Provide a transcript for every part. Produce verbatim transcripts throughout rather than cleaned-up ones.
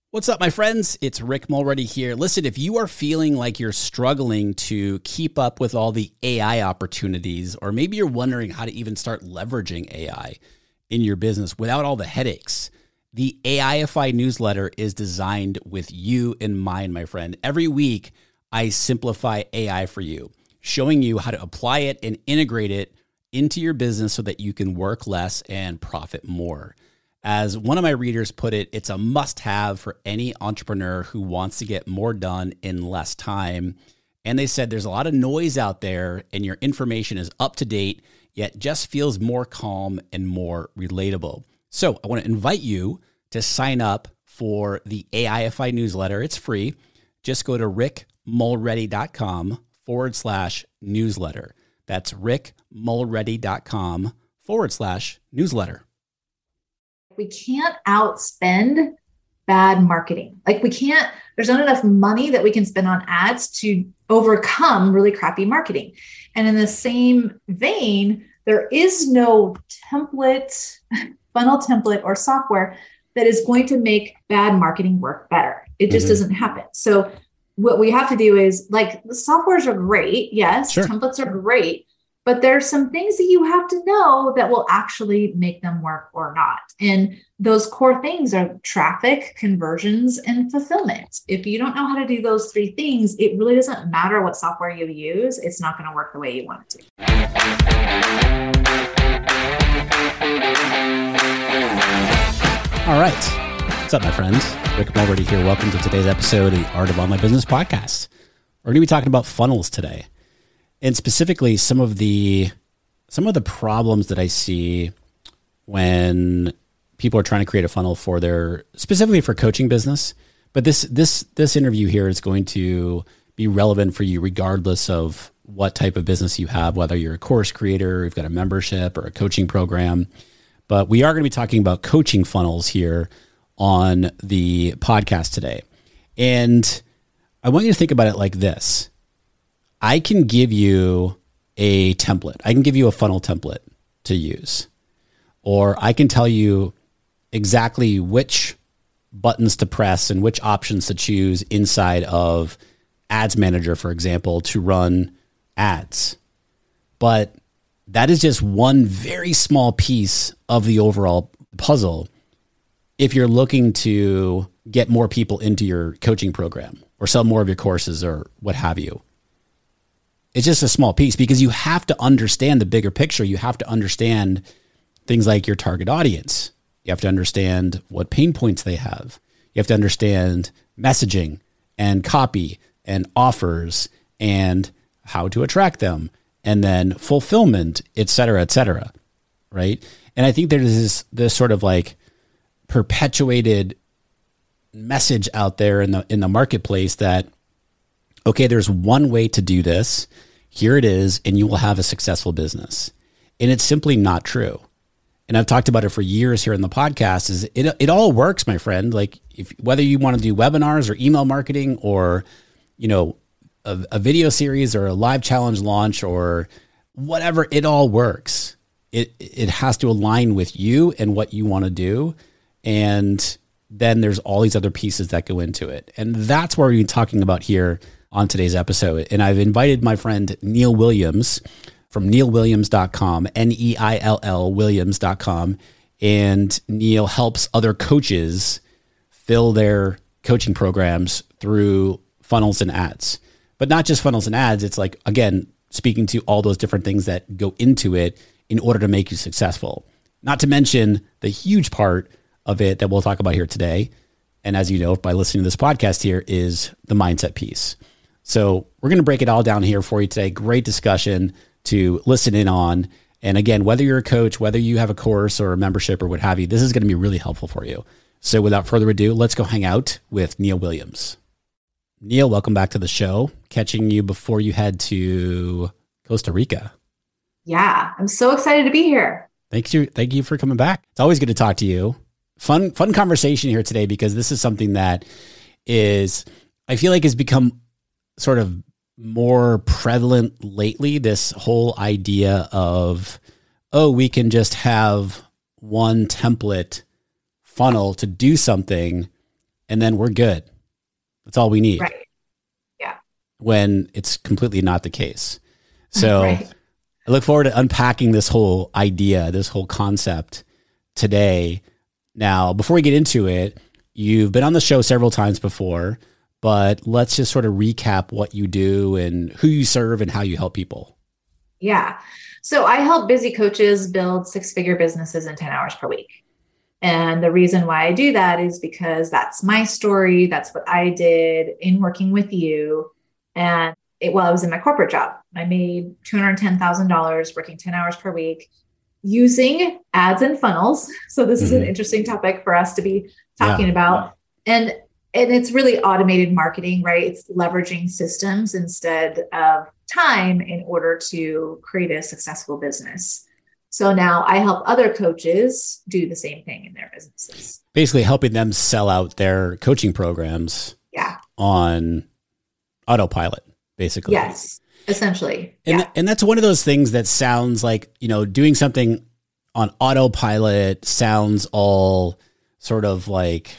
What's up, my friends? It's Rick Mulready here. Listen, if you are feeling like you're struggling to keep up with all the A I opportunities, or maybe you're wondering how to even start leveraging A I in your business without all the headaches, the A I F I newsletter is designed with you in mind, my friend. Every week, I simplify A I for you, showing you how to apply it and integrate it into your business so that you can work less and profit more. As one of my readers put it, it's a must-have for any entrepreneur who wants to get more done in less time. And they said there's a lot of noise out there and your information is up to date, yet just feels more calm and more relatable. So I want to invite you to sign up for the A I F I newsletter. It's free. Just go to rickmulready.com forward slash newsletter. That's rickmulready.com forward slash newsletter. We can't outspend bad marketing. Like we can't, there's not enough money that we can spend on ads to overcome really crappy marketing. And in the same vein, there is no template, funnel template or software that is going to make bad marketing work better. It just mm-hmm. doesn't happen. So what we have to do is, like, the softwares are great. Yes. Sure. Templates are great. But there's some things that you have to know that will actually make them work or not. And those core things are traffic, conversions, and fulfillment. If you don't know how to do those three things, it really doesn't matter what software you use. It's not going to work the way you want it to. All right. What's up, my friends? Rick Mulready here. Welcome to today's episode of the Art of Online Business podcast. We're going to be talking about funnels today. And specifically, some of the some of the problems that I see when people are trying to create a funnel for their, specifically for coaching business. But this this this interview here is going to be relevant for you regardless of what type of business you have, whether you're a course creator, you've got a membership or a coaching program. But we are going to be talking about coaching funnels here on the podcast today. And I want you to think about it like this. I can give you a template. I can give you a funnel template to use, or I can tell you exactly which buttons to press and which options to choose inside of Ads Manager, for example, to run ads. But that is just one very small piece of the overall puzzle if you're looking to get more people into your coaching program or sell more of your courses or what have you. It's just a small piece because you have to understand the bigger picture. You have to understand things like your target audience. You have to understand what pain points they have. You have to understand messaging and copy and offers and how to attract them, and then fulfillment, et cetera, et cetera. Right. And I think there's this, this sort of like perpetuated message out there in the, in the marketplace that, okay, there's one way to do this. Here it is, and you will have a successful business. And it's simply not true. And I've talked about it for years here in the podcast. Is it? It all works, my friend. Like, if whether you want to do webinars or email marketing, or you know, a, a video series or a live challenge launch or whatever, it all works. It it has to align with you and what you want to do, and then there's all these other pieces that go into it. And that's what we're talking about here on today's episode. And I've invited my friend Neil Williams from neil williams dot com, N E I L L Williams dot com. And Neil helps other coaches fill their coaching programs through funnels and ads. But not just funnels and ads. It's like, again, speaking to all those different things that go into it in order to make you successful. Not to mention the huge part of it that we'll talk about here today, and as you know, by listening to this podcast here, is the mindset piece. So we're going to break it all down here for you today. Great discussion to listen in on. And again, whether you're a coach, whether you have a course or a membership or what have you, this is going to be really helpful for you. So without further ado, let's go hang out with Neil Williams. Neil, welcome back to the show. Catching you before you head to Costa Rica. Yeah, I'm so excited to be here. Thank you. Thank you for coming back. It's always good to talk to you. Fun, fun conversation here today, because this is something that is, I feel like has become sort of more prevalent lately. This whole idea of, oh, we can just have one template funnel to do something and then we're good. That's all we need. Right. Yeah. When it's completely not the case. So right. I look forward to unpacking this whole idea, this whole concept today. Now, before we get into it, you've been on the show several times before, but let's just sort of recap what you do and who you serve and how you help people. Yeah. So I help busy coaches build six-figure businesses in ten hours per week. And the reason why I do that is because that's my story. That's what I did in working with you. And it, while I was in my corporate job, I made two hundred ten thousand dollars working ten hours per week using ads and funnels. So this mm-hmm. is an interesting topic for us to be talking yeah. about. And, and it's really automated marketing, right? It's leveraging systems instead of time in order to create a successful business. So now I help other coaches do the same thing in their businesses. Basically helping them sell out their coaching programs yeah. on autopilot, basically. Yes, essentially. And, yeah. and that's one of those things that sounds like, you know, doing something on autopilot sounds all sort of like,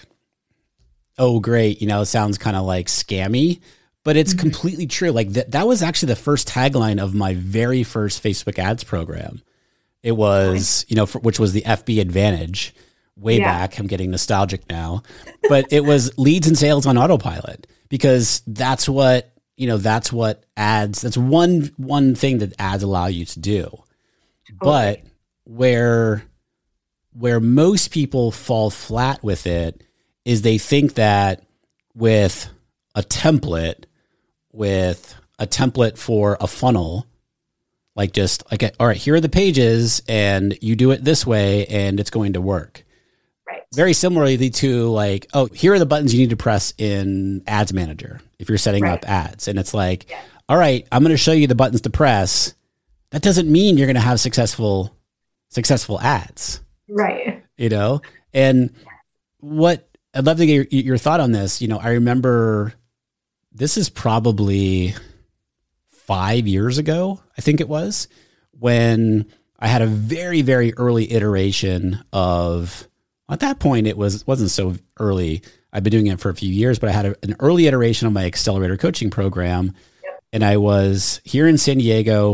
oh, great. You know, it sounds kind of like scammy, but it's mm-hmm. completely true. Like that, that was actually the first tagline of my very first Facebook ads program. It was, you know, for, which was the F B Advantage way yeah. back. I'm getting nostalgic now, but it was leads and sales on autopilot because that's what, you know, that's what ads, that's one, one thing that ads allow you to do. Okay. But where, where most people fall flat with it is they think that with a template, with a template for a funnel, like just like, all right, here are the pages and you do it this way and it's going to work. Right. Very similarly to like, oh, here are the buttons you need to press in Ads Manager if you're setting right. up ads. And it's like, yeah. all right, I'm going to show you the buttons to press. That doesn't mean you're going to have successful, successful ads. Right. You know, and what I'd love to get your, your thought on this. You know, I remember this is probably five years ago, I think it was, when I had a very, very early iteration of, at that point, it was, wasn't so early. I've been doing it for a few years, but I had a, an early iteration of my accelerator coaching program. Yep. And I was here in San Diego,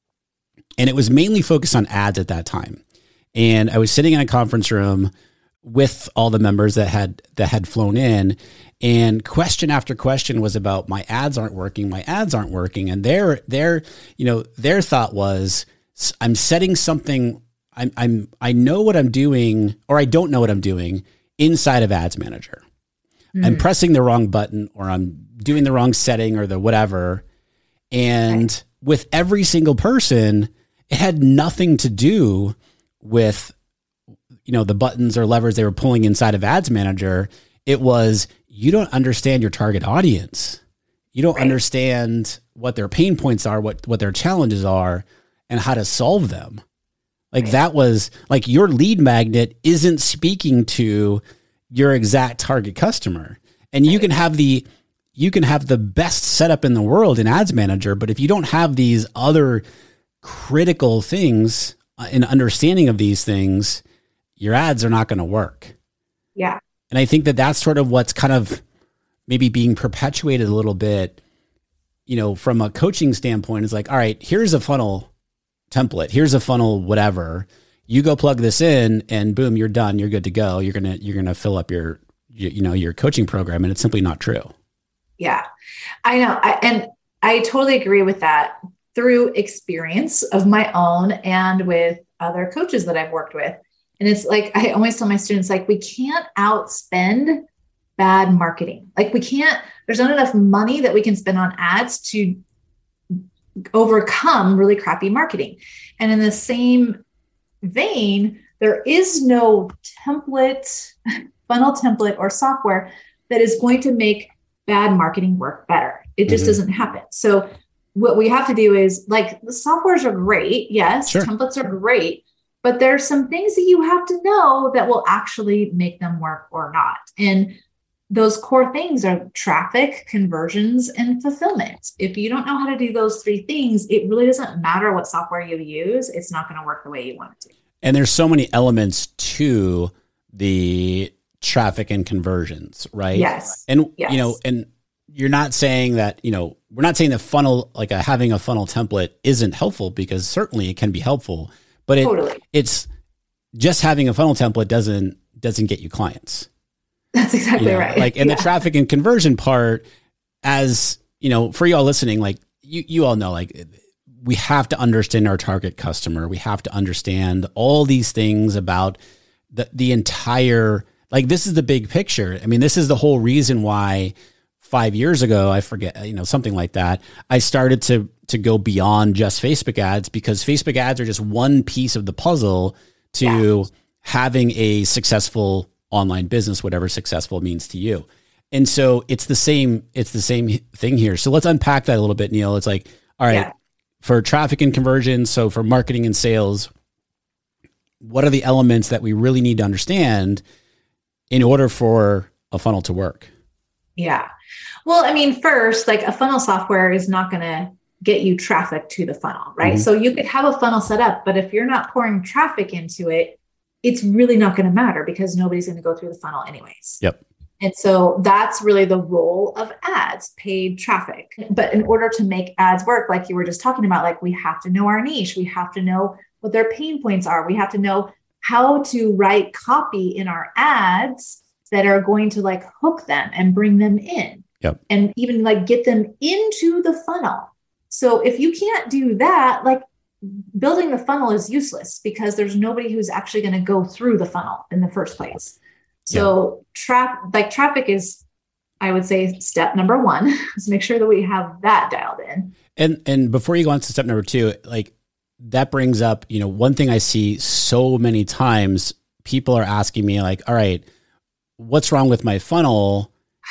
and it was mainly focused on ads at that time. And I was sitting in a conference room with all the members that had, that had flown in, and question after question was about my ads aren't working, my ads aren't working. And their, their, you know, their thought was, I'm setting something, I'm, I'm, I know what I'm doing, or I don't know what I'm doing inside of Ads Manager. Mm. I'm pressing the wrong button, or I'm doing the wrong setting, or the whatever. And right. with every single person, it had nothing to do with, you know, the buttons or levers they were pulling inside of Ads Manager. It was, you don't understand your target audience. You don't right. understand what their pain points are, what, what their challenges are, and how to solve them. Like right. that was like your lead magnet isn't speaking to your exact target customer. And you right. can have the, you can have the best setup in the world in Ads Manager, but if you don't have these other critical things and understanding of these things, your ads are not going to work. Yeah. And I think that that's sort of what's kind of maybe being perpetuated a little bit, you know, from a coaching standpoint. Is like, all right, here's a funnel template. Here's a funnel, whatever. You go plug this in and boom, you're done. You're good to go. You're going to, you're going to fill up your, you, you know, your coaching program. And it's simply not true. Yeah, I know. I, and I totally agree with that through experience of my own and with other coaches that I've worked with. And it's like, I always tell my students, like, we can't outspend bad marketing. Like we can't, there's not enough money that we can spend on ads to overcome really crappy marketing. And in the same vein, there is no template, funnel template or software that is going to make bad marketing work better. It just mm-hmm. doesn't happen. So what we have to do is, like, the softwares are great. Yes. Sure. Templates are great. But there's some things that you have to know that will actually make them work or not. And those core things are traffic, conversions, and fulfillment. If you don't know how to do those three things, it really doesn't matter what software you use. It's not going to work the way you want it to. And there's so many elements to the traffic and conversions, right? Yes. And, yes. you know, and you're not saying that, you know, we're not saying that funnel, like a, having a funnel template isn't helpful, because certainly it can be helpful, but it, totally. it's just having a funnel template doesn't, doesn't get you clients. That's exactly you know? right. Like, and yeah. the traffic and conversion part, as you know, for y'all listening, like you, you all know, like we have to understand our target customer. We have to understand all these things about the, the entire, like, this is the big picture. I mean, this is the whole reason why five years ago, I forget, you know, something like that, I started to, to go beyond just Facebook ads, because Facebook ads are just one piece of the puzzle to yeah. having a successful online business, whatever successful means to you. And so it's the same, it's the same thing here. So let's unpack that a little bit, Neil. It's like, all right, yeah. for traffic and conversion, so for marketing and sales, what are the elements that we really need to understand in order for a funnel to work? Yeah. Well, I mean, first, like a funnel software is not going to get you traffic to the funnel, right? Mm-hmm. So you could have a funnel set up, but if you're not pouring traffic into it, it's really not going to matter, because nobody's going to go through the funnel anyways. Yep. And so that's really the role of ads, paid traffic. But in order to make ads work, like you were just talking about, like we have to know our niche. We have to know what their pain points are. We have to know how to write copy in our ads that are going to like hook them and bring them in. Yep. And even like get them into the funnel. So if you can't do that, like building the funnel is useless, because there's nobody who's actually going to go through the funnel in the first place. So yeah. trap like traffic is, I would say, step number one. Let's make sure that we have that dialed in. And and before you go on to step number two, like that brings up, you know, one thing I see so many times, people are asking me like, all right, what's wrong with my funnel?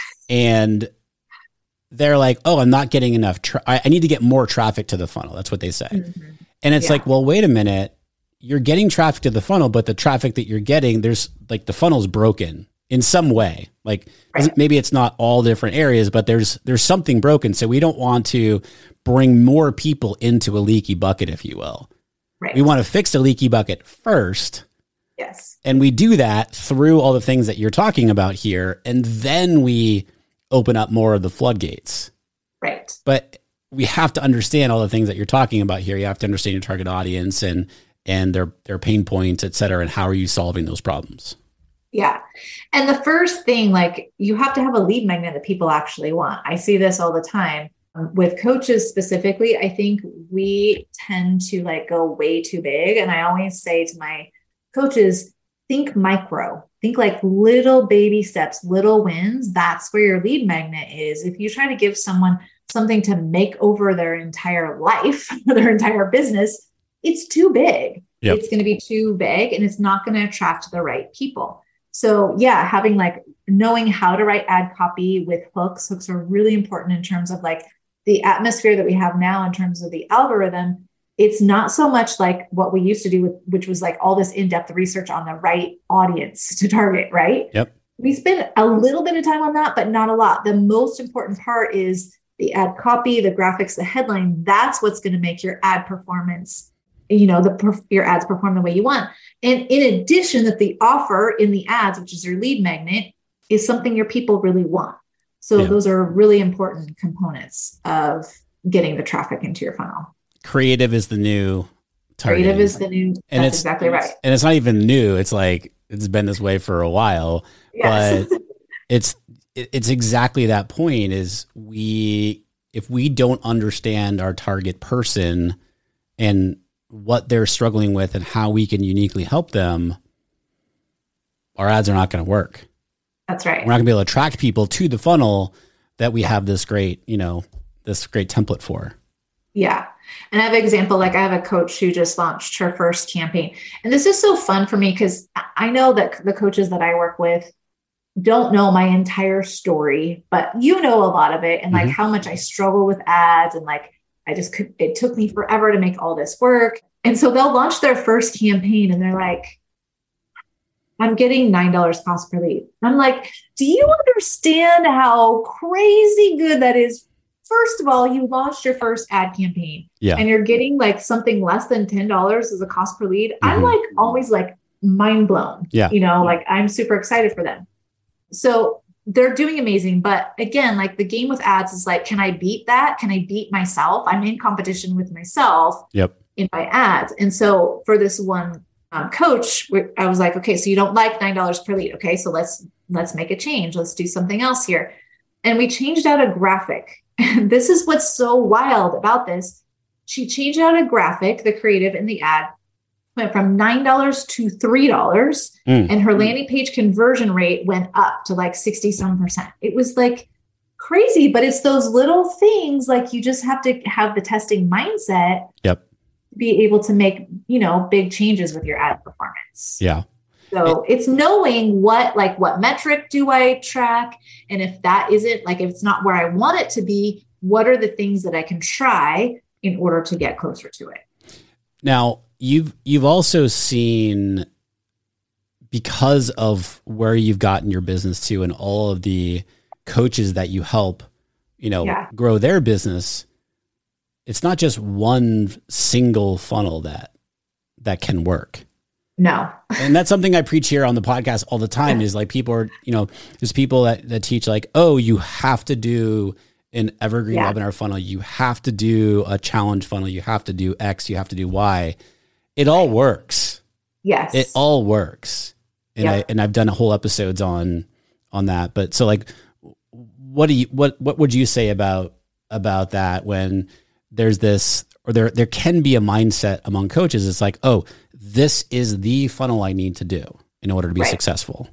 And they're like, oh, I'm not getting enough. Tra- I, I need to get more traffic to the funnel. That's what they say. Mm-hmm. And it's yeah. like, well, wait a minute. You're getting traffic to the funnel, but the traffic that you're getting, there's like the funnel's broken in some way. Like right. maybe it's not all different areas, but there's there's something broken. So we don't want to bring more people into a leaky bucket, if you will. Right. We want to fix the leaky bucket first. Yes. And we do that through all the things that you're talking about here. And then we open up more of the floodgates. Right. But we have to understand all the things that you're talking about here. You have to understand your target audience and and their their pain points, et cetera, and how are you solving those problems? Yeah. And the first thing, like you have to have a lead magnet that people actually want. I see this all the time. With coaches specifically, I think we tend to like go way too big. And I always say to my coaches, think micro, think like little baby steps, little wins. That's where your lead magnet is. If you try to give someone something to make over their entire life, their entire business, it's too big. Yep. It's going to be too big and it's not going to attract the right people. So yeah, having like knowing how to write ad copy with hooks, hooks are really important in terms of like the atmosphere that we have now in terms of the algorithm. It's not so much like what we used to do with, which was like all this in-depth research on the right audience to target, right? Yep. We spend a little bit of time on that, but not a lot. The most important part is the ad copy, the graphics, the headline. That's what's going to make your ad performance, you know, the your ads perform the way you want. And in addition, that the offer in the ads, which is your lead magnet, is something your people really want. So yeah. those are really important components of getting the traffic into your funnel. Creative is the new targeting. Creative is the new, and that's it's, exactly right. And it's not even new. It's like, it's been this way for a while, yes. but it's, it's exactly that point is we, if we don't understand our target person and what they're struggling with and how we can uniquely help them, our ads are not going to work. That's right. We're not gonna be able to attract people to the funnel that we have this great, you know, this great template for. Yeah. And I have an example, like I have a coach who just launched her first campaign. And this is so fun for me because I know that the coaches that I work with don't know my entire story, but you know a lot of it and like mm-hmm. how much I struggle with ads and like I just could, it took me forever to make all this work. And so they'll launch their first campaign and they're like, I'm getting nine dollars cost per lead. I'm like, do you understand how crazy good that is? First of all, you launched your first ad campaign yeah. and you're getting like something less than ten dollars as a cost per lead. Mm-hmm. I'm like always like mind blown, yeah. you know, like I'm super excited for them. so they're doing amazing. But again, like the game with ads is like, can I beat that? Can I beat myself? I'm in competition with myself yep. in my ads. And so for this one um, coach, I was like, okay, so you don't like nine dollars per lead. Okay. So let's, let's make a change. Let's do something else here. And we changed out a graphic. And this is what's so wild about this. She changed out a graphic, the creative in the ad went from nine dollars to three dollars. Mm. And her landing page conversion rate went up to like sixty-seven percent. It was like crazy, but it's those little things, like you just have to have the testing mindset. Yep. To be able to make, you know, big changes with your ad performance. Yeah. So it, it's knowing what, like what metric do I track? And if that isn't like, if it's not where I want it to be, what are the things that I can try in order to get closer to it? Now, You've you've also seen, because of where you've gotten your business to and all of the coaches that you help, you know, yeah. grow their business, it's not just one single funnel that that can work. No. And that's something I preach here on the podcast all the time is like people are, you know, there's people that, that teach like, oh, you have to do an evergreen yeah. webinar funnel. You have to do a challenge funnel. You have to do X, you have to do Y. It all works. Yes. It all works. And yep. I, and I've done whole episodes on, on that. But so like, what do you, what, what would you say about, about that when there's this, or there, there can be a mindset among coaches. It's like, oh, this is the funnel I need to do in order to be right. successful.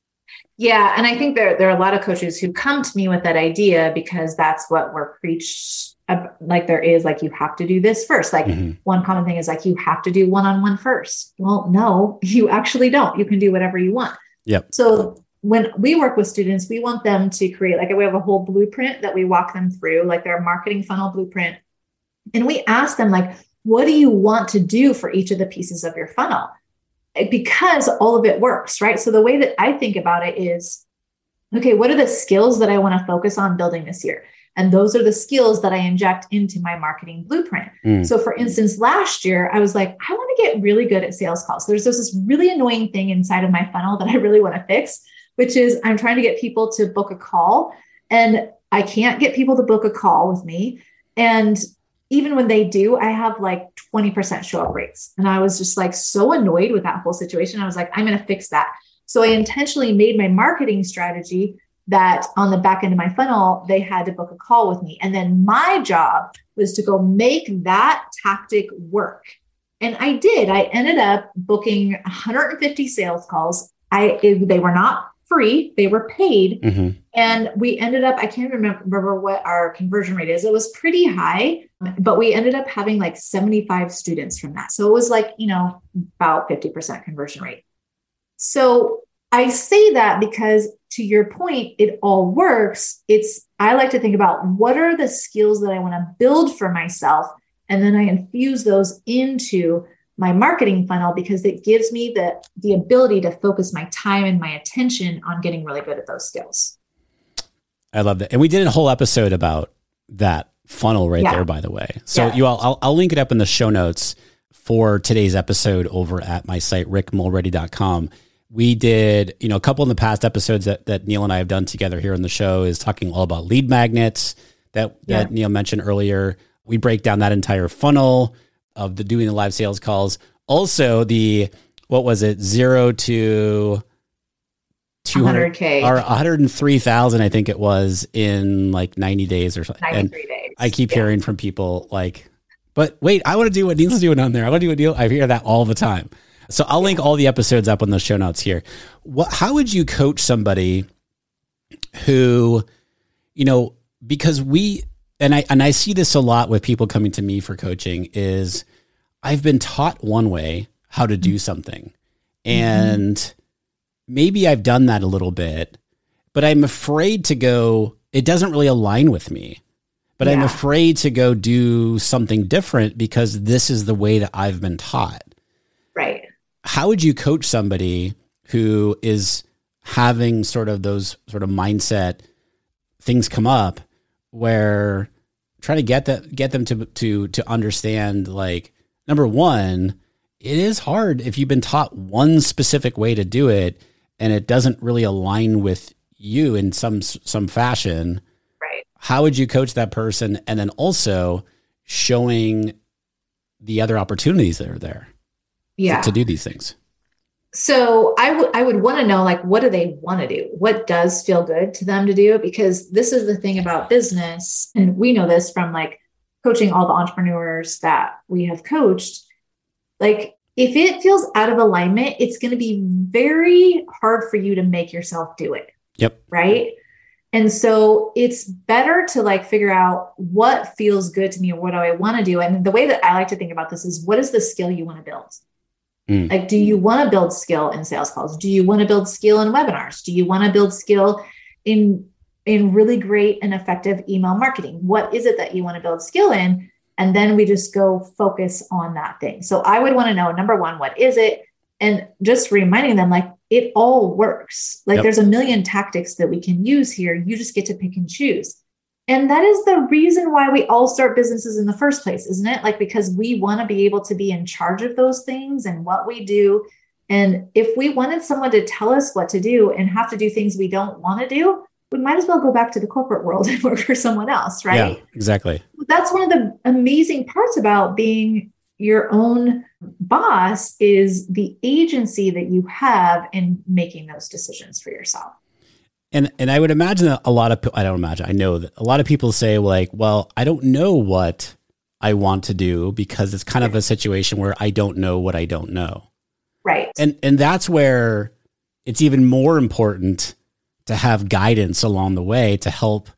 Yeah. And I think there, there are a lot of coaches who come to me with that idea because that's what we're preached. Like there is like, you have to do this first. Like mm-hmm. one common thing is like, you have to do one-on-one first. Well, no, you actually don't. You can do whatever you want. Yep. So when we work with students, we want them to create, like we have a whole blueprint that we walk them through, like their marketing funnel blueprint. And we ask them like, what do you want to do for each of the pieces of your funnel? Because all of it works, right? So the way that I think about it is, okay, what are the skills that I want to focus on building this year? And those are the skills that I inject into my marketing blueprint. Mm. So for instance, last year, I was like, I want to get really good at sales calls. There's this really annoying thing inside of my funnel that I really want to fix, which is I'm trying to get people to book a call and I can't get people to book a call with me. And even when they do, I have like twenty percent show up rates. And I was just like so annoyed with that whole situation. I was like, I'm going to fix that. So I intentionally made my marketing strategy that on the back end of my funnel, they had to book a call with me. And then my job was to go make that tactic work. And I did. I ended up booking one hundred fifty sales calls. I it, they were not free. They were paid. Mm-hmm. And we ended up, I can't remember, remember what our conversion rate is. It was pretty high, but we ended up having like seventy-five students from that. So it was like, you know, about fifty percent conversion rate. So I say that because to your point, it all works. It's, I like to think about what are the skills that I want to build for myself. And then I infuse those into my marketing funnel because it gives me the, the ability to focus my time and my attention on getting really good at those skills. I love that. And we did a whole episode about that funnel right yeah. there, by the way. So yeah. you all, I'll, I'll link it up in the show notes for today's episode over at my site, rick mulready dot com. We did, you know, a couple in the past episodes that, that Neil and I have done together here on the show is talking all about lead magnets that, yeah. that Neil mentioned earlier. We break down that entire funnel of the doing the live sales calls. Also the, what was it? Zero to two hundred K or one hundred three thousand, I think it was in like ninety days or something. ninety-three days. I keep yeah. hearing from people like, but wait, I want to do what Neil's doing on there. I want to do what Neil, I hear that all the time. So I'll link all the episodes up on the show notes here. What, how would you coach somebody who, you know, because we, and I, and I see this a lot with people coming to me for coaching is I've been taught one way how to do something and mm-hmm. maybe I've done that a little bit, but I'm afraid to go, it doesn't really align with me, but yeah. I'm afraid to go do something different because this is the way that I've been taught. Right. How would you coach somebody who is having sort of those sort of mindset things come up where trying to get that, get them to, to, to understand, like, number one, it is hard if you've been taught one specific way to do it and it doesn't really align with you in some some fashion, right? How would you coach that person? And then also showing the other opportunities that are there yeah. to, to do these things. So I would I would want to know, like, what do they want to do? What does feel good to them to do? Because this is the thing about business. And we know this from like coaching all the entrepreneurs that we have coached. Like, if it feels out of alignment, it's going to be very hard for you to make yourself do it. Yep. Right. And so it's better to like figure out what feels good to me or what do I want to do. And the way that I like to think about this is, what is the skill you want to build? Mm. Like, do you want to build skill in sales calls? Do you want to build skill in webinars? Do you want to build skill in, in really great and effective email marketing? What is it that you want to build skill in? And then we just go focus on that thing. So I would want to know, number one, what is it? And just reminding them, like, it all works. Like, yep. There's a million tactics that we can use here. You just get to pick and choose. And that is the reason why we all start businesses in the first place, isn't it? Like, because we want to be able to be in charge of those things and what we do. And if we wanted someone to tell us what to do and have to do things we don't want to do, we might as well go back to the corporate world and work for someone else, right? Yeah, exactly. That's one of the amazing parts about being your own boss, is the agency that you have in making those decisions for yourself. And and I would imagine that a lot of, I don't imagine, I know that a lot of people say, like, well, I don't know what I want to do, because it's kind of a situation where I don't know what I don't know. Right. And and that's where it's even more important to have guidance along the way to help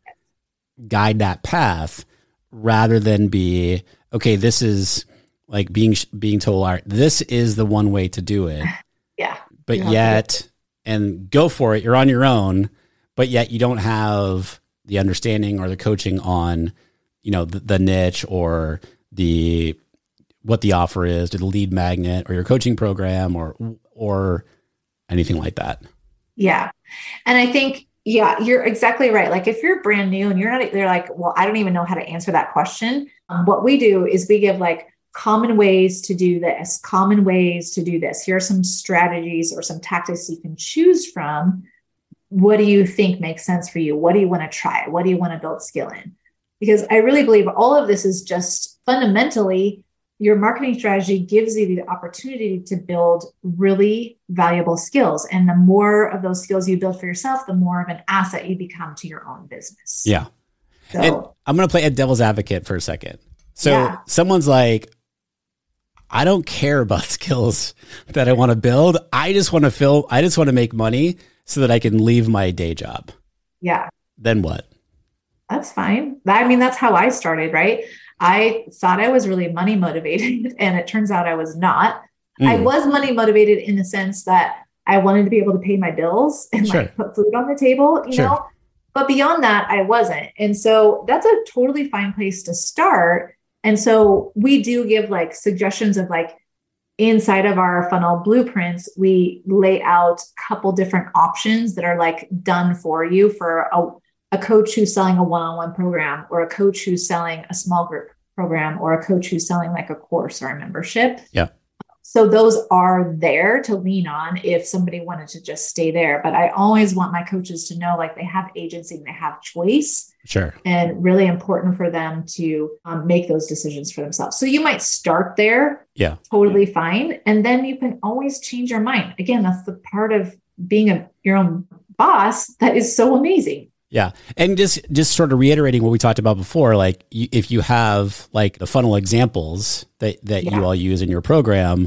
guide that path, rather than be, okay, this is like being, being told, all right, this is the one way to do it. Yeah. But yet, and go for it, you're on your own, but yet you don't have the understanding or the coaching on, you know, the, the niche or the, what the offer is, to the lead magnet or your coaching program or, or anything like that. Yeah. And I think, yeah, you're exactly right. Like, if you're brand new and you're not, they're like, well, I don't even know how to answer that question. Um, what we do is we give like common ways to do this, common ways to do this. Here are some strategies or some tactics you can choose from. What do you think makes sense for you? What do you want to try? What do you want to build skill in? Because I really believe all of this is just fundamentally, your marketing strategy gives you the opportunity to build really valuable skills. And the more of those skills you build for yourself, the more of an asset you become to your own business. Yeah. So, and I'm going to play a devil's advocate for a second. So yeah. someone's like, I don't care about skills that I want to build. I just want to fill, I just want to make money so that I can leave my day job. Yeah. Then what? That's fine. I mean, that's how I started, right? I thought I was really money motivated, and it turns out I was not. Mm. I was money motivated in the sense that I wanted to be able to pay my bills and sure. like put food on the table, you sure. know, but beyond that, I wasn't. And so that's a totally fine place to start. And so we do give like suggestions of like, inside of our funnel blueprints, we lay out a couple different options that are like done for you for a, a coach who's selling a one-on-one program, or a coach who's selling a small group program, or a coach who's selling like a course or a membership. Yeah. So those are there to lean on if somebody wanted to just stay there. But I always want my coaches to know, like, they have agency and they have choice. Sure. And really important for them to um, make those decisions for themselves. So you might start there. Yeah. Totally fine. And then you can always change your mind. Again, that's the part of being a, your own boss that is so amazing. Yeah. And just, just sort of reiterating what we talked about before, like you, if you have like the funnel examples that, that yeah. you all use in your program,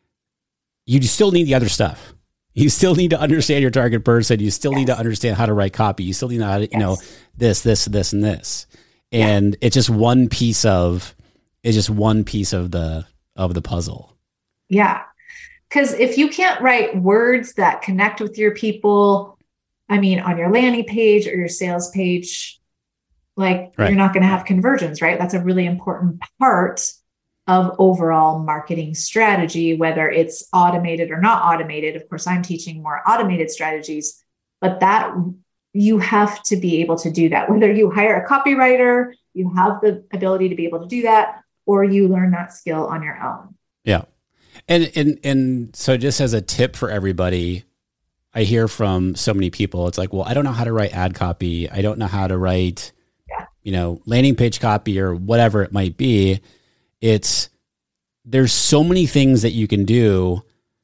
you still need the other stuff. You still need to understand your target person. You still yes. need to understand how to write copy. You still need to know how to, yes. you know, this, this, this, and this. And yeah. it's just one piece of, it's just one piece of the, of the puzzle. Yeah. Cause if you can't write words that connect with your people, I mean, on your landing page or your sales page, like right. you're not going to have conversions, right? That's a really important part of overall marketing strategy, whether it's automated or not automated. Of course, I'm teaching more automated strategies, but that you have to be able to do that. Whether you hire a copywriter, you have the ability to be able to do that, or you learn that skill on your own. Yeah. And, and, and so just as a tip for everybody, I hear from so many people, it's like, well, I don't know how to write ad copy. I don't know how to write, yeah. you know, landing page copy or whatever it might be. It's, there's so many things that you can do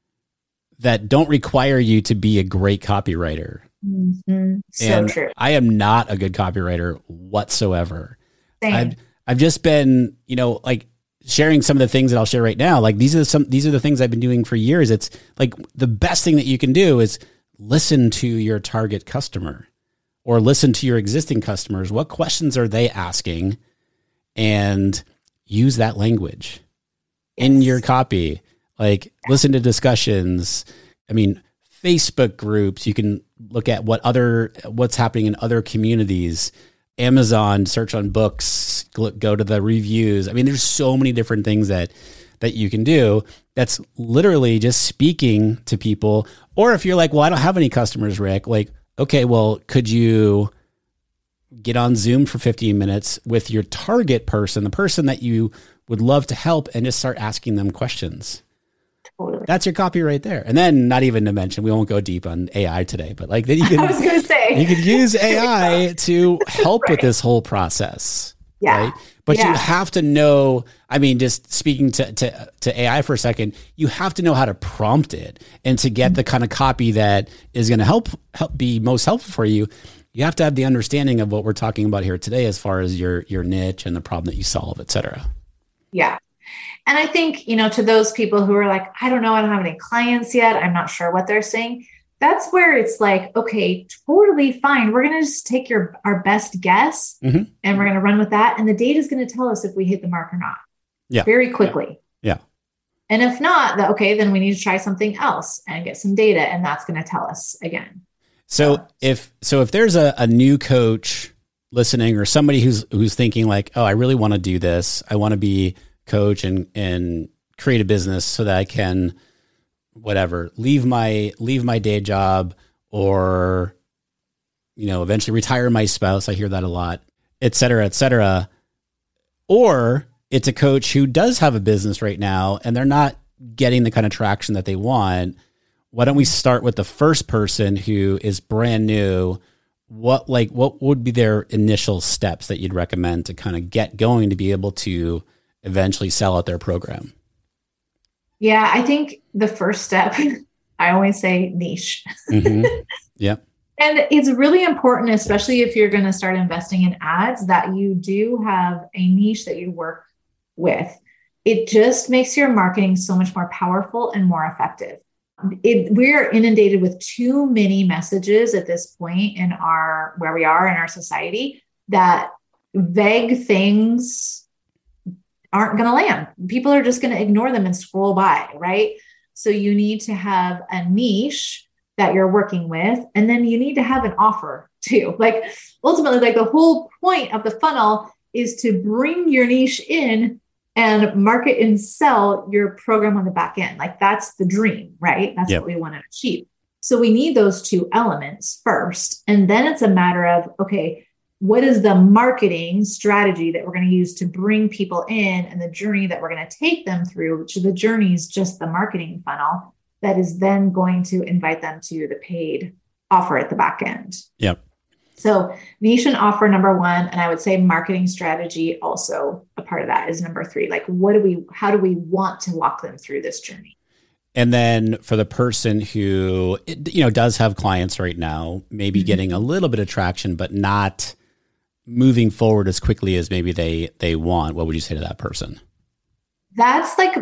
that don't require you to be a great copywriter. Mm-hmm. So and true. I am not a good copywriter whatsoever. Same. I've, I've just been, you know, like sharing some of the things that I'll share right now. Like these are some, these are the things I've been doing for years. It's like the best thing that you can do is listen to your target customer or listen to your existing customers. What questions are they asking? And use that language yes. in your copy. Like listen to discussions. I mean, Facebook groups, you can look at what other, what's happening in other communities, Amazon, search on books, go to the reviews. I mean, there's so many different things that, that you can do. That's literally just speaking to people. Or if you're like, well, I don't have any customers, Rick, like, okay, well, could you get on Zoom for fifteen minutes with your target person, the person that you would love to help, and just start asking them questions? Totally. That's your copy right there. And then not even to mention, we won't go deep on A I today, but like then you can, I was going to say, you could use A I to help right. with this whole process. Yeah. Right. But yeah. you have to know, I mean, just speaking to, to, to A I for a second, you have to know how to prompt it, and to get mm-hmm. the kind of copy that is going to help, help be most helpful for you. You have to have the understanding of what we're talking about here today, as far as your, your niche and the problem that you solve, et cetera. Yeah. And I think, you know, to those people who are like, I don't know, I don't have any clients yet, I'm not sure what they're saying. That's where it's like, okay, totally fine. We're going to just take your, our best guess mm-hmm. and we're going to run with that. And the data is going to tell us if we hit the mark or not. Yeah. Very quickly. Yeah. And if not, that okay, then we need to try something else and get some data. And that's going to tell us again. So, so if, so if there's a, a new coach listening, or somebody who's, who's thinking like, oh, I really want to do this. I want to be coach and, and create a business so that I can, whatever, leave my, leave my day job, or, you know, eventually retire my spouse. I hear that a lot, et cetera, et cetera. Or it's a coach who does have a business right now and they're not getting the kind of traction that they want. Why don't we start with the first person who is brand new? What, like, what would be their initial steps that you'd recommend to kind of get going to be able to eventually sell out their program? Yeah, I think the first step, I always say niche. Mm-hmm. Yep. And it's really important, especially if you're going to start investing in ads, that you do have a niche that you work with. It just makes your marketing so much more powerful and more effective. It, we're inundated with too many messages at this point in our, where we are in our society, that vague things aren't going to land. People are just going to ignore them and scroll by, right? So you need to have a niche that you're working with, and then you need to have an offer too. Like ultimately, like the whole point of the funnel is to bring your niche in and market and sell your program on the back end. Like that's the dream, right? That's yep. what we want to achieve. So we need those two elements first. And then it's a matter of, okay, what is the marketing strategy that we're going to use to bring people in, and the journey that we're going to take them through, which the journey is just the marketing funnel that is then going to invite them to the paid offer at the back end. Yep. So niche and offer, number one, and I would say marketing strategy also a part of that is number three. Like, what do we, how do we want to walk them through this journey? And then for the person who, you know, does have clients right now, maybe mm-hmm. getting a little bit of traction, but not moving forward as quickly as maybe they, they want, what would you say to that person? That's like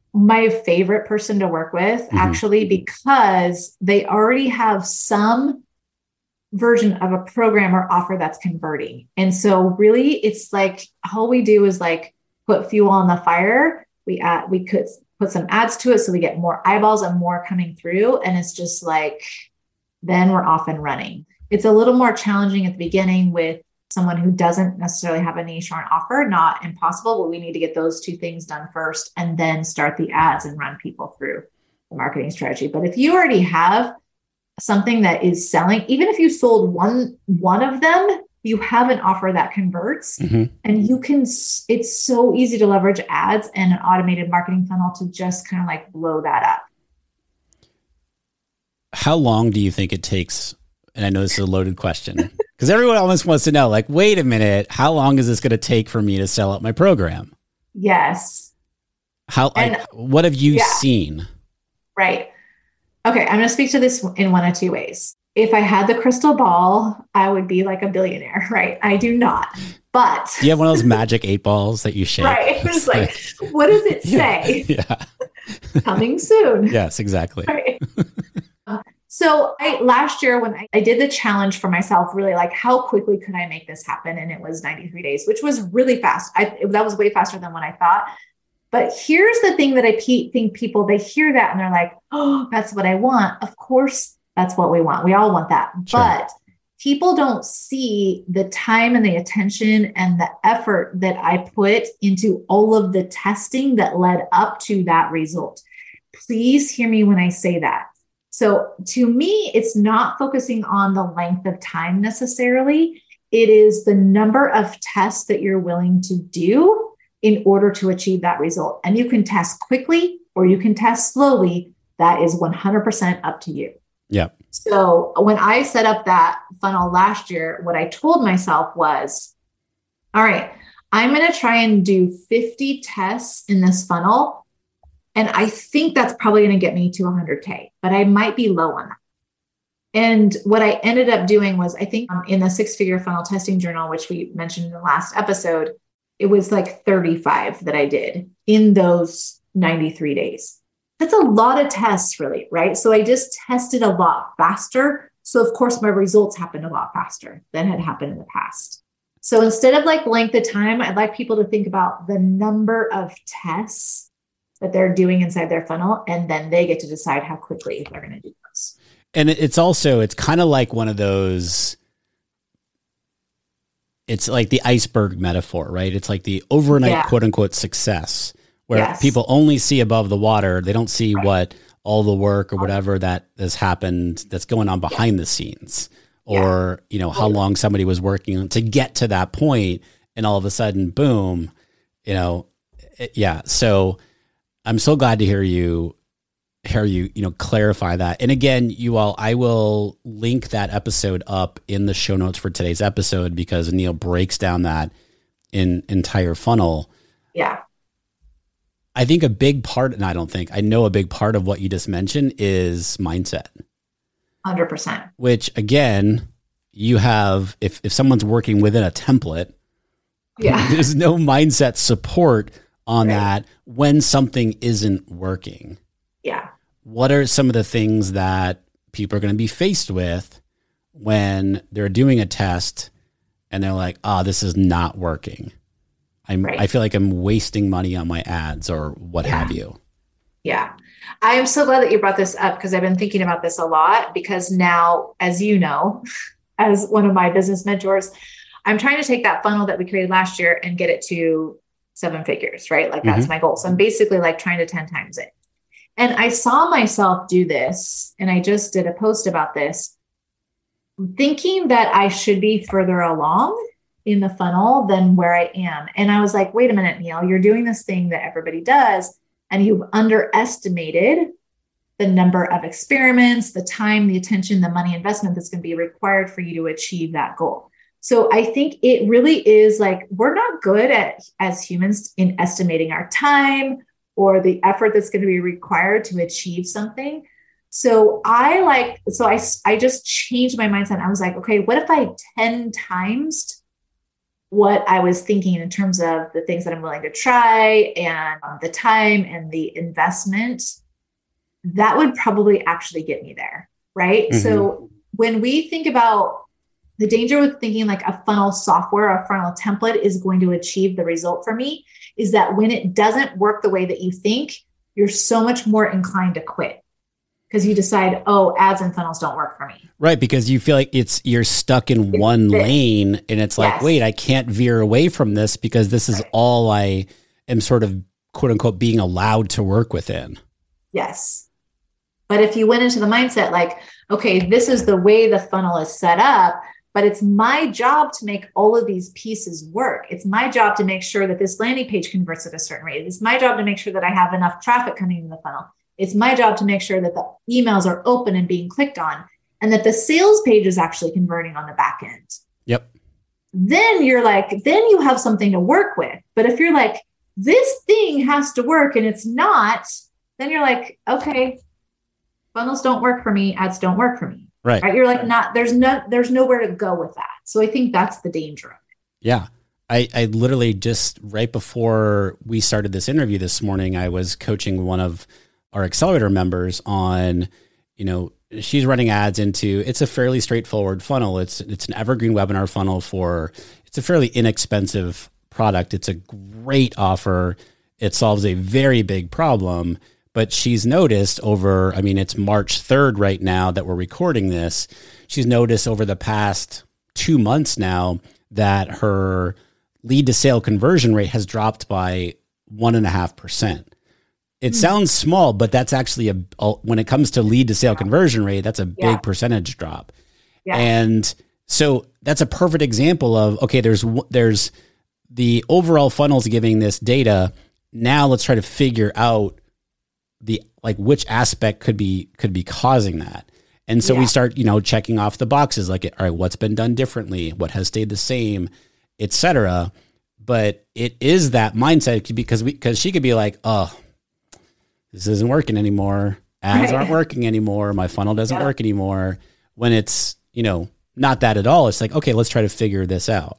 my favorite person to work with, mm-hmm. actually, because they already have some version of a program or offer that's converting. And so really it's like, all we do is like put fuel on the fire. We add, we could put some ads to it so we get more eyeballs and more coming through. And it's just like, then we're off and running. It's a little more challenging at the beginning with someone who doesn't necessarily have a niche or an offer, not impossible, but we need to get those two things done first and then start the ads and run people through the marketing strategy. But if you already have something that is selling, even if you sold one, one of them, you have an offer that converts, mm-hmm. and you can, it's so easy to leverage ads and an automated marketing funnel to just kind of like blow that up. how long do you think it takes? And I know this is a loaded question because everyone almost wants to know, like, wait a minute, how long is this going to take for me to sell out my program? Yes. How, And, like, what have you yeah. seen? Right. Okay. I'm going to speak to this in one of two ways. If I had the crystal ball, I would be like a billionaire, right? I do not. But do you have one of those magic eight balls that you shake? Right. It's like, like, what does it say? Yeah. yeah. Coming soon. Yes, exactly. Right. So I, last year when I, I did the challenge for myself, really like how quickly could I make this happen? And it was ninety-three days, which was really fast. I, that was way faster than what I thought. But here's the thing that I pe- think people, they hear that and they're like, oh, that's what I want. Of course, that's what we want. We all want that. Sure. But people don't see the time and the attention and the effort that I put into all of the testing that led up to that result. Please hear me when I say that. So to me, it's not focusing on the length of time necessarily. It is the number of tests that you're willing to do in order to achieve that result. And you can test quickly or you can test slowly. That is one hundred percent up to you. Yeah. So when I set up that funnel last year, what I told myself was, all right, I'm going to try and do fifty tests in this funnel. And I think that's probably going to get me to one hundred K, but I might be low on that. And what I ended up doing was, I think um, in the six figure funnel testing journal, which we mentioned in the last episode, it was like thirty-five that I did in those ninety-three days. That's a lot of tests, really, right? So I just tested a lot faster. So of course my results happened a lot faster than had happened in the past. So instead of like length of time, I'd like people to think about the number of tests that they're doing inside their funnel, and then they get to decide how quickly they're going to do those. And it's also, it's kind of like one of those, it's like the iceberg metaphor, right? It's like the overnight yeah. quote unquote success where yes. people only see above the water. They don't see right. what all the work or whatever that has happened that's going on behind yeah. the scenes, or, yeah. you know, how long somebody was working to get to that point, and all of a sudden, boom, you know, it, yeah. So I'm so glad to hear you, hear you, you know, clarify that. And again, you all, I will link that episode up in the show notes for today's episode because Neil breaks down that in entire funnel. Yeah. I think a big part, and I don't think, I know a big part of what you just mentioned is mindset. one hundred percent. Which again, you have, if, if someone's working within a template, yeah, there's no mindset support on right. that when something isn't working. Yeah. What are some of the things that people are going to be faced with when they're doing a test and they're like, oh, this is not working. I'm, right. I feel like I'm wasting money on my ads or what yeah. have you. Yeah. I am so glad that you brought this up because I've been thinking about this a lot because now, as you know, as one of my business mentors, I'm trying to take that funnel that we created last year and get it to seven figures, right? Like that's mm-hmm. my goal. So I'm basically like trying to ten times it. And I saw myself do this, and I just did a post about this, thinking that I should be further along in the funnel than where I am. And I was like, wait a minute, Neil, you're doing this thing that everybody does, and you've underestimated the number of experiments, the time, the attention, the money investment that's going to be required for you to achieve that goal. So I think it really is like, we're not good at, as humans, in estimating our time or the effort that's going to be required to achieve something. So I like, so I, I just changed my mindset. I was like, okay, what if I ten times what I was thinking in terms of the things that I'm willing to try and um, the time and the investment? That would probably actually get me there, right? Mm-hmm. So when we think about the danger with thinking like a funnel software, a funnel template is going to achieve the result for me, is that when it doesn't work the way that you think, you're so much more inclined to quit because you decide, oh, ads and funnels don't work for me. Right. Because you feel like it's, you're stuck in it's one this. lane and it's like, yes. wait, I can't veer away from this because this is right. all I am sort of quote unquote being allowed to work within. Yes. But if you went into the mindset like, okay, this is the way the funnel is set up, but it's my job to make all of these pieces work. It's my job to make sure that this landing page converts at a certain rate. It's my job to make sure that I have enough traffic coming in the funnel. It's my job to make sure that the emails are open and being clicked on, and that the sales page is actually converting on the back end. Yep. Then you're like, then you have something to work with. But if you're like, this thing has to work and it's not, then you're like, okay, funnels don't work for me. Ads don't work for me. Right. Right. You're like, not, there's no, there's nowhere to go with that. So I think that's the danger of it. Yeah. I, I literally just right before we started this interview this morning, I was coaching one of our accelerator members on, you know, she's running ads into, it's a fairly straightforward funnel. It's, it's an evergreen webinar funnel for, it's a fairly inexpensive product. It's a great offer. It solves a very big problem, but she's noticed over, I mean, it's March third right now that we're recording this. She's noticed over the past two months now that her lead to sale conversion rate has dropped by one and a half percent. It mm. sounds small, but that's actually a, a, when it comes to lead to sale conversion rate, that's a big yeah. percentage drop. Yeah. And so that's a perfect example of, okay, there's, there's the overall funnel's giving this data. Now let's try to figure out the, like which aspect could be, could be causing that. And so yeah. we start, you know, checking off the boxes, like, all right, what's been done differently? What has stayed the same, et cetera. But it is that mindset because we, because she could be like, oh, this isn't working anymore. Ads right. aren't working anymore. My funnel doesn't yeah. work anymore. When it's, you know, not that at all. It's like, okay, let's try to figure this out.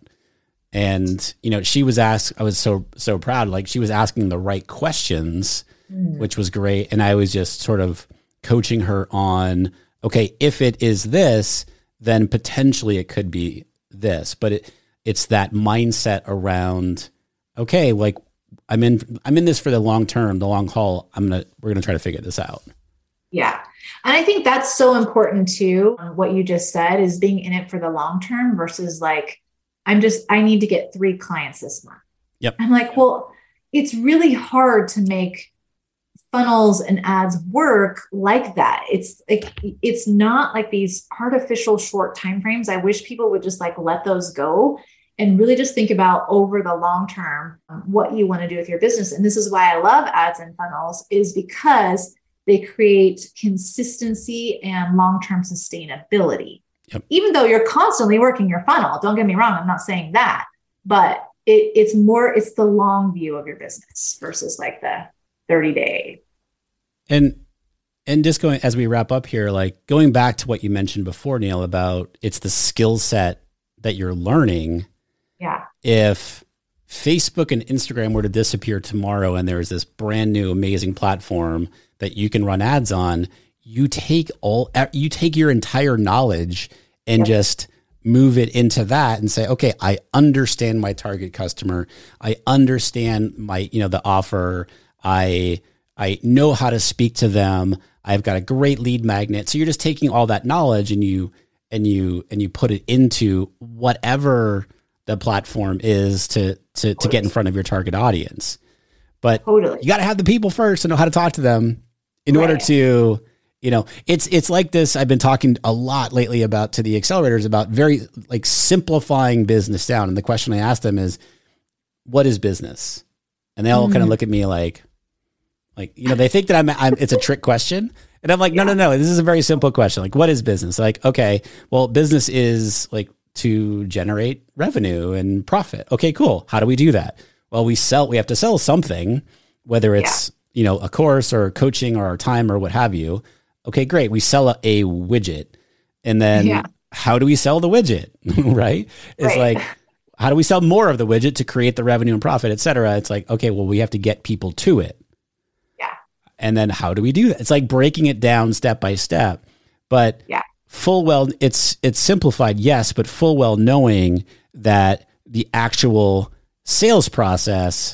And, you know, she was asked, I was so, so proud. Like she was asking the right questions, mm. which was great. And I was just sort of coaching her on, okay, if it is this, then potentially it could be this, but it, it's that mindset around, okay, like I'm in, I'm in this for the long term, the long haul. I'm going to, we're going to try to figure this out. Yeah. And I think that's so important too. What you just said is being in it for the long term versus like, I'm just, I need to get three clients this month. Yep. I'm like, well, it's really hard to make funnels and ads work like that. It's like, it's not like these artificial short timeframes. I wish people would just like let those go and really just think about over the long term, um, what you want to do with your business. And this is why I love ads and funnels, is because they create consistency and long-term sustainability. Yep. Even though you're constantly working your funnel, don't get me wrong, I'm not saying that, but it, it's more, it's the long view of your business versus like the thirty day. And, and just going, as we wrap up here, like going back to what you mentioned before, Neil, about it's the skill set that you're learning. Yeah. If Facebook and Instagram were to disappear tomorrow and there's this brand new, amazing platform that you can run ads on, you take all, you take your entire knowledge and yep. just move it into that and say, okay, I understand my target customer. I understand my, you know, the offer. I, I know how to speak to them. I've got a great lead magnet. So you're just taking all that knowledge and you, and you, and you put it into whatever the platform is to, to, to get in front of your target audience. But totally. You got to have the people first and know how to talk to them in right. order to, you know, it's, it's like this. I've been talking a lot lately about to the accelerators about very like simplifying business down. And the question I ask them is, what is business? And they all mm. kind of look at me like, like, you know, they think that I'm, I'm it's a trick question. And I'm like, no, yeah. no, no, this is a very simple question. Like, what is business? Like, okay, well, business is like to generate revenue and profit. Okay, cool. How do we do that? Well, we sell, we have to sell something, whether it's, yeah. you know, a course or coaching or our time or what have you. Okay, great. We sell a, a widget. And then yeah. how do we sell the widget? right? It's right. like, how do we sell more of the widget to create the revenue and profit, et cetera? It's like, okay, well, we have to get people to it. Yeah. And then how do we do that? It's like breaking it down step by step, but yeah. full well, it's, it's simplified. Yes. But full well knowing that the actual sales process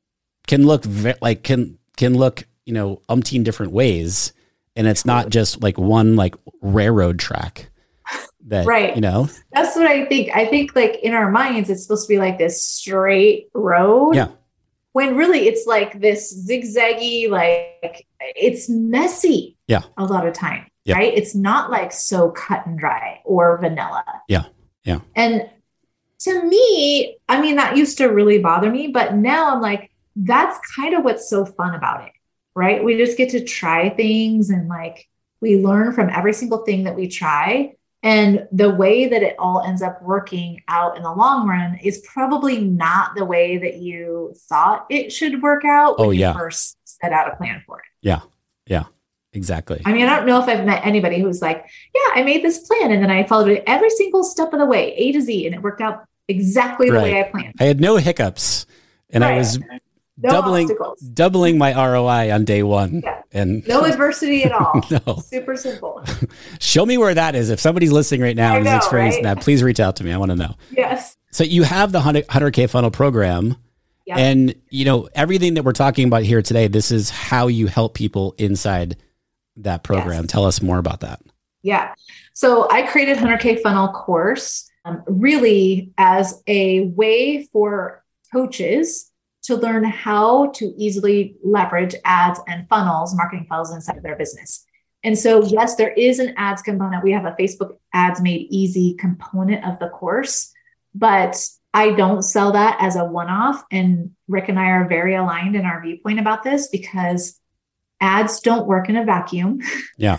can look ve- like, can, can look, you know, umpteen different ways. And it's not just like one like railroad track that, right. you know, that's what I think. I think like in our minds, it's supposed to be like this straight road. Yeah. When really it's like this zigzaggy, like it's messy. Yeah. A lot of time, yep. right? It's not like so cut and dry or vanilla. Yeah. Yeah. And to me, I mean, that used to really bother me, but now I'm like, that's kind of what's so fun about it. right? We just get to try things and like we learn from every single thing that we try. And the way that it all ends up working out in the long run is probably not the way that you thought it should work out when Oh, yeah. you first set out a plan for it. Yeah. Yeah, exactly. I mean, I don't know if I've met anybody who's like, yeah, I made this plan and then I followed it every single step of the way, A to Z, and it worked out exactly the Right. way I planned. I had no hiccups and Right. I was No doubling, obstacles. doubling my R O I on day one. Yeah. And No adversity at all. No. Super simple. Show me where that is. If somebody's listening right now I and is know, experiencing right? that, please reach out to me. I want to know. Yes. So you have the one hundred K funnel program. Yep. And, you know, everything that we're talking about here today, this is how you help people inside that program. Yes. Tell us more about that. Yeah. So I created one hundred K funnel course um, really as a way for coaches to learn how to easily leverage ads and funnels, marketing funnels inside of their business. And so, yes, there is an ads component. We have a Facebook Ads Made Easy component of the course, but I don't sell that as a one-off. And Rick and I are very aligned in our viewpoint about this because ads don't work in a vacuum. Yeah.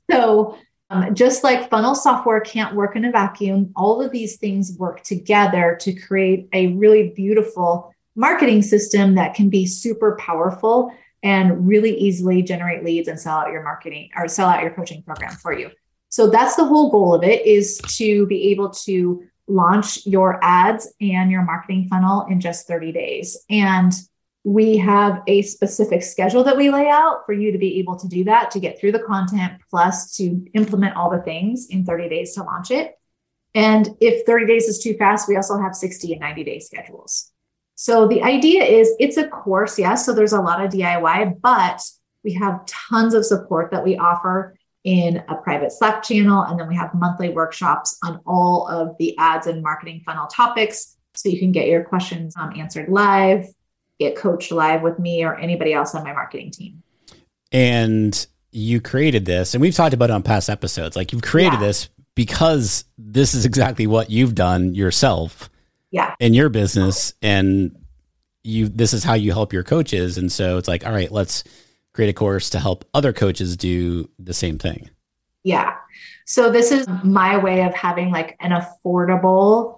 So um, just like funnel software can't work in a vacuum, all of these things work together to create a really beautiful marketing system that can be super powerful and really easily generate leads and sell out your marketing or sell out your coaching program for you. So that's the whole goal of it, is to be able to launch your ads and your marketing funnel in just thirty days. And we have a specific schedule that we lay out for you to be able to do that, to get through the content, plus to implement all the things in thirty days to launch it. And if thirty days is too fast, we also have sixty and ninety day schedules. So the idea is it's a course, yes. So there's a lot of D I Y, but we have tons of support that we offer in a private Slack channel. And then we have monthly workshops on all of the ads and marketing funnel topics. So you can get your questions um, answered live, get coached live with me or anybody else on my marketing team. And you created this, and we've talked about it on past episodes. Like, you've created Yeah. this because this is exactly what you've done yourself. Yeah. In your business, and you, this is how you help your coaches. And so it's like, all right, let's create a course to help other coaches do the same thing. Yeah. So this is my way of having like an affordable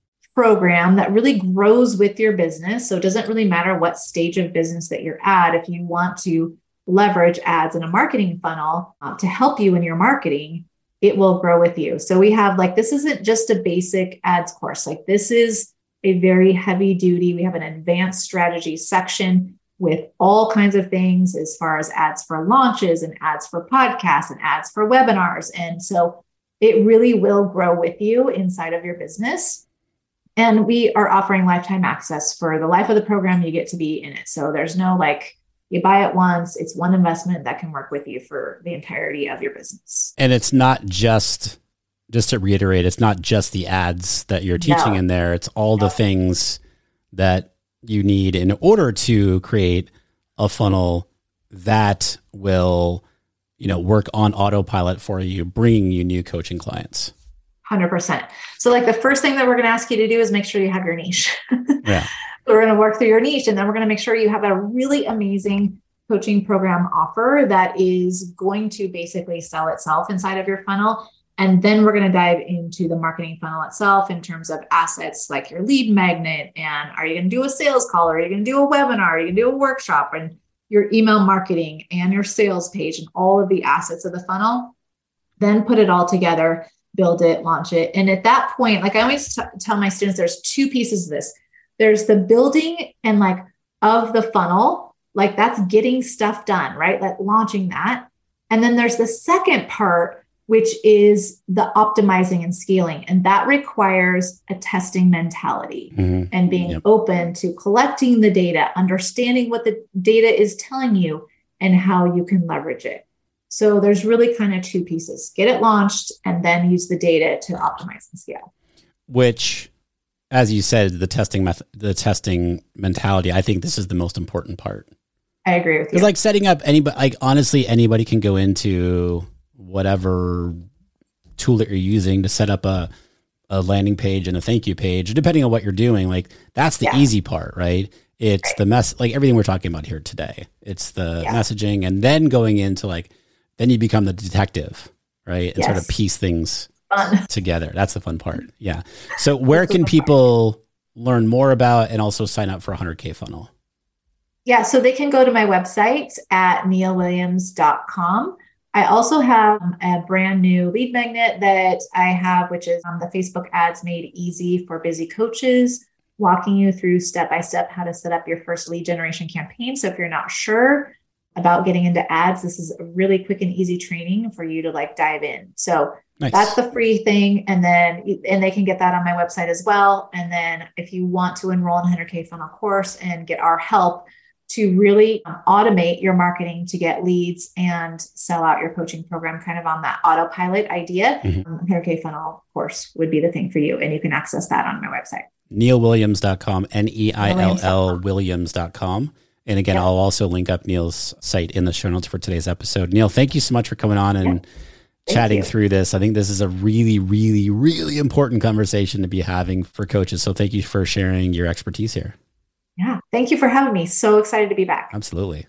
program that really grows with your business. So it doesn't really matter what stage of business that you're at. If you want to leverage ads in a marketing funnel uh, to help you in your marketing, it will grow with you. So we have like, this isn't just a basic ads course. Like, this is a very heavy duty. We have an advanced strategy section with all kinds of things as far as ads for launches and ads for podcasts and ads for webinars. And so it really will grow with you inside of your business. And we are offering lifetime access for the life of the program. You get to be in it. So there's no like, you buy it once, it's one investment that can work with you for the entirety of your business. And it's not just, just to reiterate, it's not just the ads that you're teaching No. in there. It's all No. the things that you need in order to create a funnel that will, you know, work on autopilot for you, bringing you new coaching clients. one hundred percent. So like the first thing that we're going to ask you to do is make sure you have your niche. Yeah. We're going to work through your niche, and then we're going to make sure you have a really amazing coaching program offer that is going to basically sell itself inside of your funnel. And then we're going to dive into the marketing funnel itself in terms of assets like your lead magnet. And are you going to do a sales call? Or are you going to do a webinar? Are you going to do a workshop? And your email marketing and your sales page and all of the assets of the funnel. Then put it all together, build it, launch it. And at that point, like I always t- tell my students, there's two pieces of this. There's the building and like of the funnel, like that's getting stuff done, right? Like launching that. And then there's the second part, which is the optimizing and scaling. And that requires a testing mentality Mm-hmm. and being Yep. open to collecting the data, understanding what the data is telling you and how you can leverage it. So there's really kind of two pieces: get it launched and then use the data to optimize and scale. Which, as you said, the testing method, the testing mentality, I think this is the most important part. I agree with you. It's like setting up anybody, like honestly, anybody can go into whatever tool that you're using to set up a, a landing page and a thank you page, depending on what you're doing. Like that's the Yeah. easy part, right? It's right. the mess, like everything we're talking about here today. It's the yeah. messaging, and then going into like, then you become the detective, right? And yes. sort of piece things Fun. together. That's the fun part. Yeah. So where That's can people part. learn more about and also sign up for a one hundred K funnel? Yeah, so they can go to my website at neil williams dot com. I also have a brand new lead magnet that I have, which is um, the Facebook Ads Made Easy for Busy Coaches, walking you through step-by-step how to set up your first lead generation campaign. So if you're not sure about getting into ads, this is a really quick and easy training for you to like dive in. So nice. That's the free thing. And then, and they can get that on my website as well. And then if you want to enroll in a one hundred K funnel course and get our help to really automate your marketing to get leads and sell out your coaching program kind of on that autopilot idea, mm-hmm. um, one hundred K funnel course would be the thing for you. And you can access that on my website. neil williams dot com, N E I L L Williams dot com. And again, yep. I'll also link up Neil's site in the show notes for today's episode. Neil, thank you so much for coming on and yep. chatting through this. I think this is a really, really, really important conversation to be having for coaches. So thank you for sharing your expertise here. Yeah. Thank you for having me. So excited to be back. Absolutely.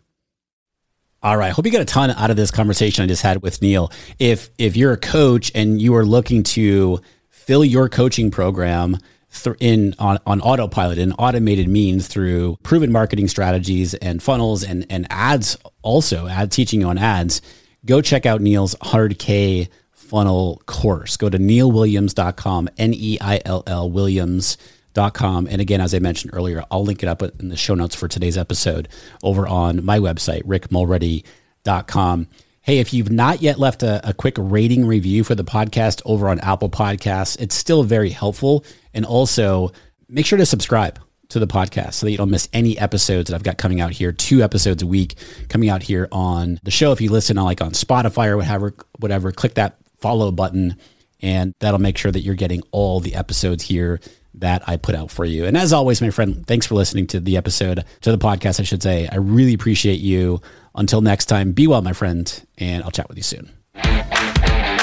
All right. Hope you got a ton out of this conversation I just had with Neil. If, if you're a coach and you are looking to fill your coaching program th- in on, on autopilot and automated means through proven marketing strategies and funnels and, and ads, also ad teaching you on ads, go check out Neil's one hundred K funnel course. Go to neil williams dot com, N E I L L Williams dot com. And again, as I mentioned earlier, I'll link it up in the show notes for today's episode over on my website, rick mulready dot com. Hey, if you've not yet left a, a quick rating review for the podcast over on Apple Podcasts, it's still very helpful. And also make sure to subscribe to the podcast so that you don't miss any episodes that I've got coming out here. Two episodes a week coming out here on the show. If you listen on like on Spotify or whatever, whatever, click that follow button and that'll make sure that you're getting all the episodes here that I put out for you. And as always, my friend, thanks for listening to the episode, to the podcast, I should say. I really appreciate you. Until next time, be well, my friend, and I'll chat with you soon.